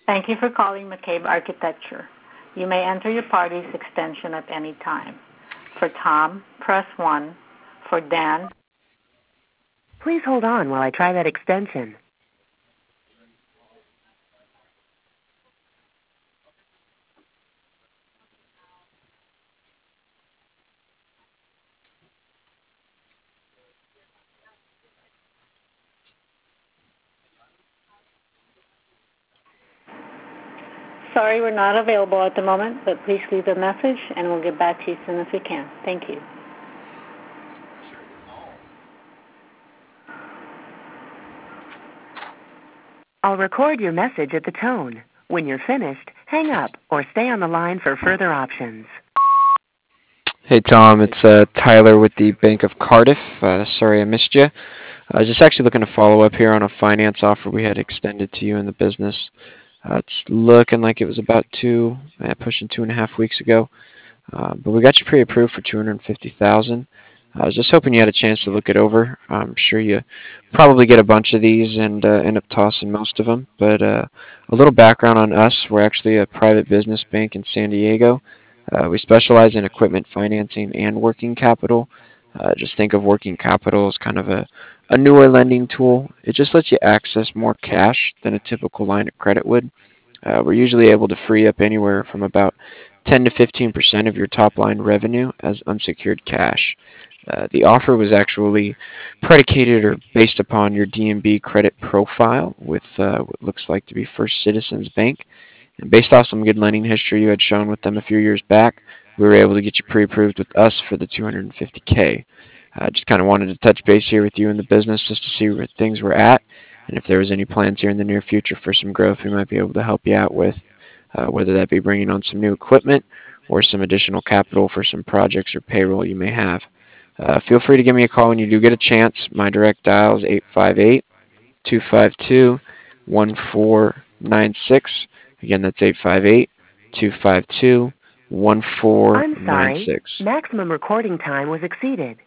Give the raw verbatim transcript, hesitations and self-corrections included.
Thank you for calling McCabe Architecture. You may enter your party's extension at any time. For Tom, press one. For Dan, please hold on while I try that extension. sorry we're not available at the moment, but please leave a message and we'll get back to you as soon as we can. Thank you. I'll record your message at the tone. When you're finished, hang up or stay on the line for further options. Hey Tom, it's uh, Tyler with the Bank of Cardiff. Uh, sorry I missed you. I was just actually looking to follow up here on a finance offer we had extended to you in the business. Uh, it's looking like it was about two, uh, pushing two and a half weeks ago. Uh, but we got you pre-approved for two hundred fifty thousand dollars. I was just hoping you had a chance to look it over. I'm sure you probably get a bunch of these and uh, end up tossing most of them. But uh, a little background on us. We're actually a private business bank in San Diego. Uh, we specialize in equipment financing and working capital. Uh, just think of working capital as kind of a, a newer lending tool. It just lets you access more cash than a typical line of credit would. Uh, we're usually able to free up anywhere from about ten to fifteen percent of your top line revenue as unsecured cash. Uh, the offer was actually predicated or based upon your D N B credit profile with uh, what looks like to be First Citizens Bank. And based off some good lending history you had shown with them a few years back, we were able to get you pre-approved with us for the two hundred fifty K. I uh, just kind of wanted to touch base here with you in the business just to see where things were at and if there was any plans here in the near future for some growth we might be able to help you out with, uh, whether that be bringing on some new equipment or some additional capital for some projects or payroll you may have. Uh, feel free to give me a call when you do get a chance. My direct dial is eight five eight, two five two, one four nine six. Again, that's eight five eight, two five two, one four nine six. I'm sorry. Maximum recording time was exceeded.